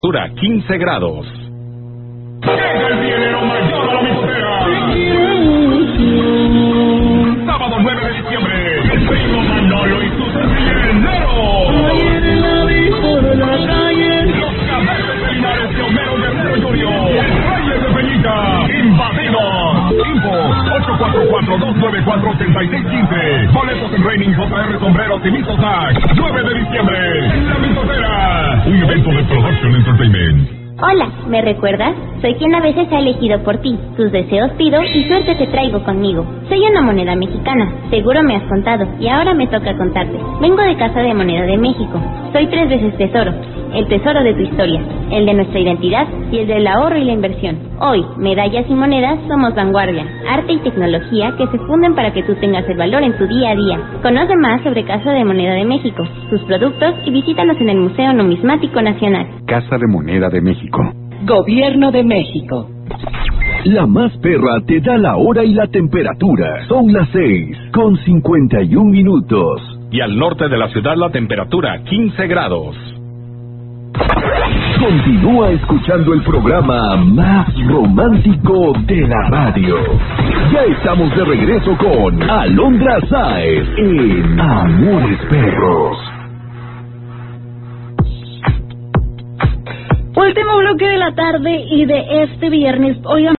Temperatura 15 grados. Llega el dinero mayor a la mixtera. Sábado 9 de diciembre. El primo Manolo y sus servillaneros. Ayer la vi por la calle. Los cadetes felinares de Homero Guerrero Junior. Reyes de Peñita. Invadidos. Info 844-294-8615. Boletos en Reining, JR Sombreros y Miso Snack. 9 de diciembre. En la Mitotera. Un evento de Production Entertainment. Hola, ¿me recuerdas? Soy quien a veces ha elegido por ti. Tus deseos pido y suerte te traigo conmigo. Soy una moneda mexicana, seguro me has contado, y ahora me toca contarte. Vengo de Casa de Moneda de México. Soy 3 veces tesoro. El tesoro de tu historia, el de nuestra identidad y el del ahorro y la inversión. Hoy, medallas y monedas somos vanguardia, arte y tecnología que se funden para que tú tengas el valor en tu día a día. Conoce más sobre Casa de Moneda de México, sus productos y visítanos en el Museo Numismático Nacional. Casa de Moneda de México. Gobierno de México. La Más Perra te da la hora y la temperatura. Son las 6:51. Y al norte de la ciudad la temperatura 15 grados. Continúa escuchando el programa más romántico de la radio. Ya estamos de regreso con Alondra Sáez en Amores Perros. Último bloque de la tarde y de este viernes. Oigan.